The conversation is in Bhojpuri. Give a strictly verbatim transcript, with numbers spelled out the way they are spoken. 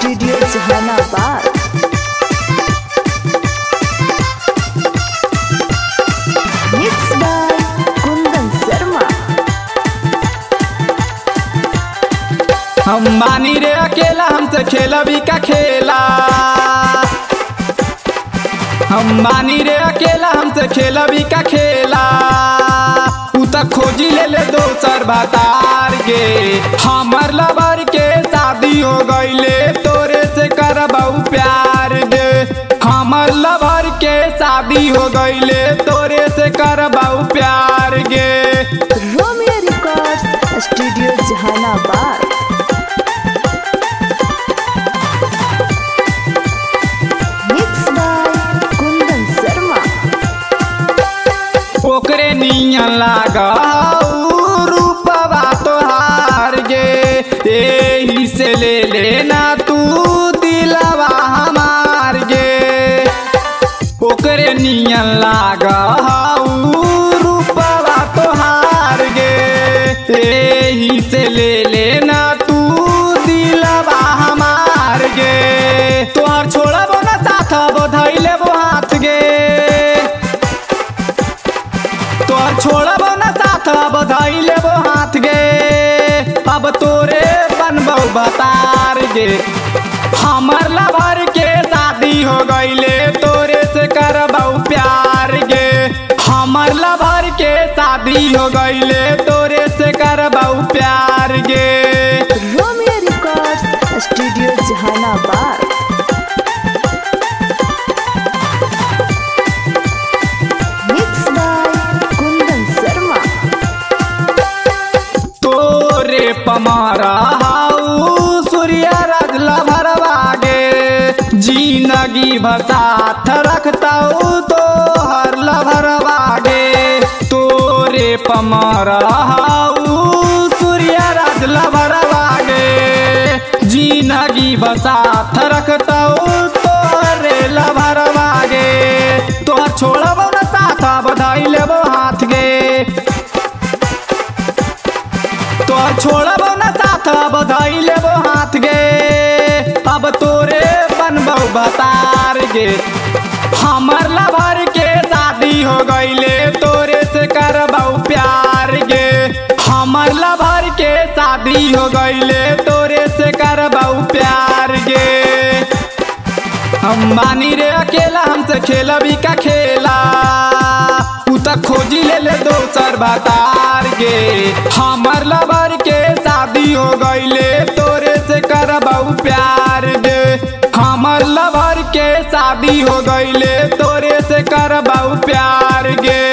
Studio Jahanabad. Mix by Kundan Sharma. हम मानी रे अकेला हमसे खेला भी का खेला। हम मानी रे अकेला हमसे खेला भी का खेला। उ तक खोजी ले ले दोसर बतार गे। हमर लवर के शादी हो गईले तोरे से करबऊ प्यार गे। हमर लवर के शादी हो गईले तोरे से करबऊ प्यार गे। Romeo Records studio Jahanabad. ओकरे नियन लागा रूपवा तोहार गे। एही से ले लेना तू दिलवा हमार गे। ओकरे नियन लागा रूपवा तोहार गे। एही से ले लेना तू दिलवा हमार गे। तोहर छोड़बो ना साथ बधाई लेबो हाथ गे। तोहर छोड़बो ना साथ बधाई लेबो हाथ गे। अब तोरे बनबो बतार गे। हमर लवर के शादी हो गईले तोरे से करबौ प्यार गे। हमर लवर के शादी हो गईले तोरे से करबौ प्यार गे। Romeo Records studio Jahanabad. पमारा हाउ सूर्य रजला भरवागे। जिंदगी भसाथ रखताऊ तो हर लभरवागे। तोरे पमारा हाउ सूर्य रजला भरवागे। जिंदगी भसाथ रखताऊ तो हरे लभरवागे। तोहर छोड़बो ना साथ बधाई लेबो हाथ गे। तोहर छोड़बो ना साथ बधाई लेबो हाथ गे। अब तोरे बनबो बतार गे। हमर लवर के शादी हो गईले तोरे से करबौ प्यार गे। हमर लवर के शादी हो गईले तोरे से करबौ प्यार गे। हम मानी रे अकेला हमसे खेला भी का खेला। उ तक खोजी ले ले दोसर बतार गे। हमर लवर के शादी हो गईले तोरे से करबऊ प्यार गे। हमर लवर के शादी हो गईले तोरे से करबऊ प्यार गे।